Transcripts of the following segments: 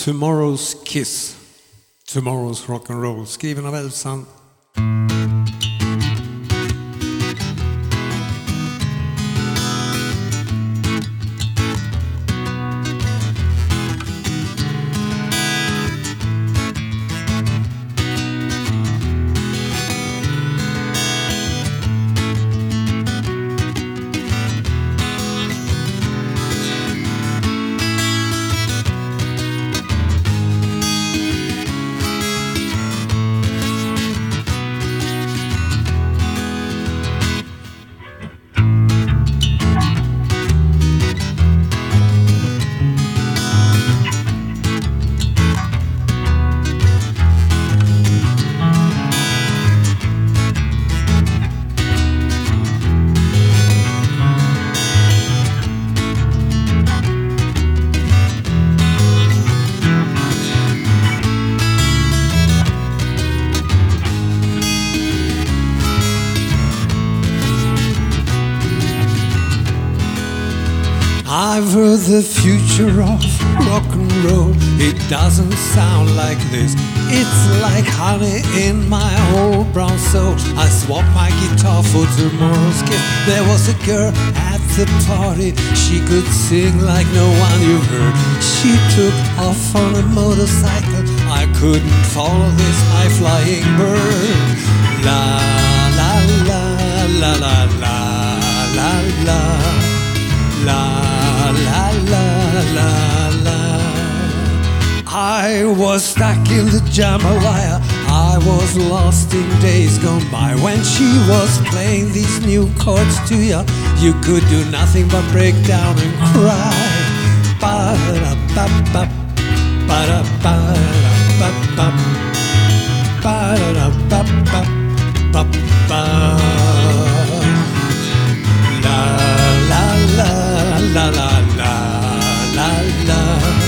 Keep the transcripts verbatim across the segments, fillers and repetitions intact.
Tomorrow's Kiss, Tomorrow's Rock and Roll, skriven av Elfsand. I've heard the future of rock and roll. It doesn't sound like this. It's like honey in my old brown soul. I swapped my guitar for Tomorrow's Kiss. There was a girl at the party. She could sing like no one you've heard. She took off on a motorcycle. I couldn't follow this high-flying bird. La la la la la la la la la. La la la la. I was stuck in the jambalaya. I was lost in days gone by. When she was playing these new chords to you, you could do nothing but break down and cry. Ba-da-ba-ba, ba-da-ba-da-ba-ba, ba-da-ba-ba-ba-ba. La la la la la la la la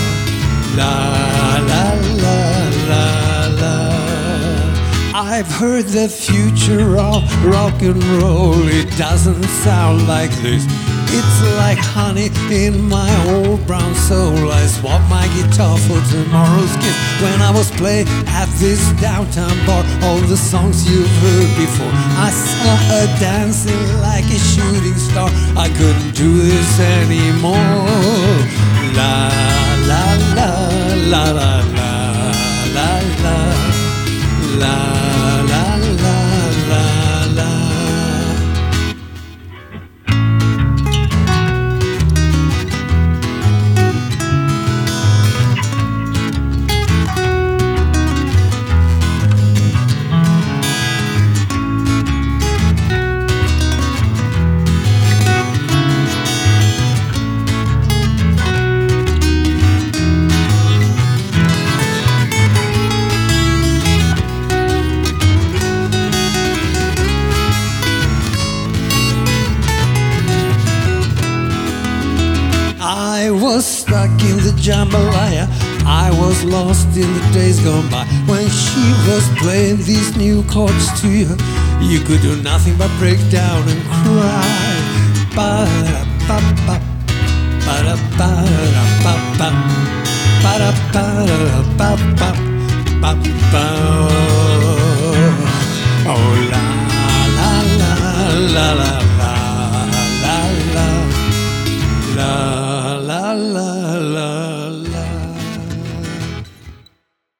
la la la la. I've heard the future of rock and roll. It doesn't sound like this. It's like honey in my old brown soul. I swapped my guitar for Tomorrow's Kiss. When I was playing at this downtown bar, all the songs you've heard before, I saw her dancing like a shooting star. I couldn't do this anymore. La la la la la la la la la la la la la. I was stuck in the jambalaya. I was lost in the days gone by. When she was playing these new chords to you, you could do nothing but break down and cry. Ba-da-ba-ba, ba-da-ba-da-ba-ba, ba-da-ba-da-ba-ba.